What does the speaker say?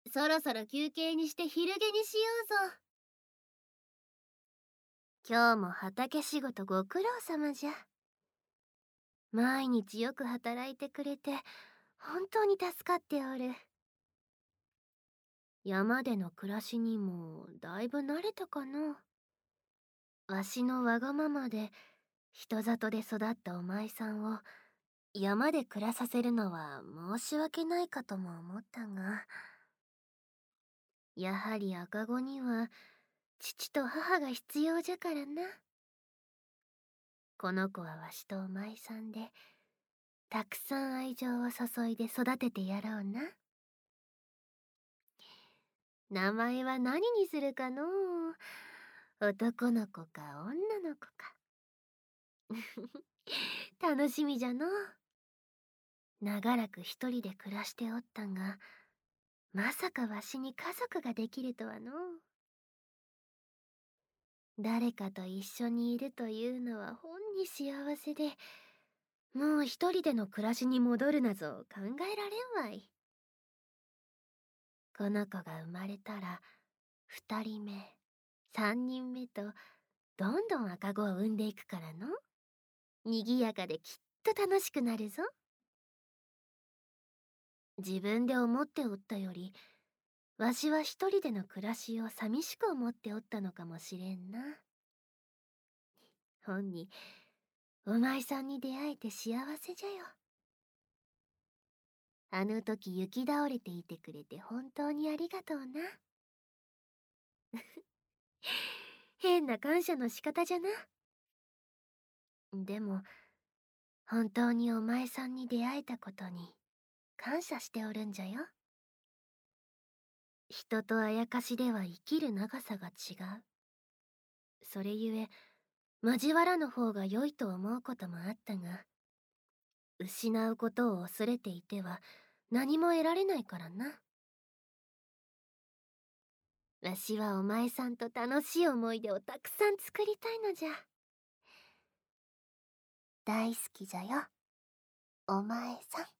そろそろ休憩にして昼寝にしようぞ。今日も畑仕事ご苦労様じゃ。毎日よく働いてくれて本当に助かっておる。山での暮らしにもだいぶ慣れたかな。わしのわがままで人里で育ったお前さんを山で暮らさせるのは申し訳ないかとも思ったが、やはり赤子には父と母が必要じゃからな。この子はわしとお前さんでたくさん愛情を注いで育ててやろうな。名前は何にするかのう。男の子か女の子か。楽しみじゃのう。長らく一人で暮らしておったが、まさかわしに家族ができるとはのう。誰かと一緒にいるというのはほんに幸せで、もう一人での暮らしに戻るなぞ考えられんわい。この子が生まれたら、二人目、三人目と、どんどん赤子を産んでいくからの。にぎやかできっと楽しくなるぞ。自分で思っておったより、わしは一人での暮らしを寂しく思っておったのかもしれんな。ほんに、お前さんに出会えて幸せじゃよ。あの時雪倒れていてくれて本当にありがとうな。変な感謝の仕方じゃな。でも、本当にお前さんに出会えたことに感謝しておるんじゃよ。人とあやかしでは生きる長さが違う。それゆえ、交わらぬ方が良いと思うこともあったが、失うことを恐れていては何も得られないからな。わしはお前さんと楽しい思い出をたくさん作りたいのじゃ。大好きじゃよ、お前さん。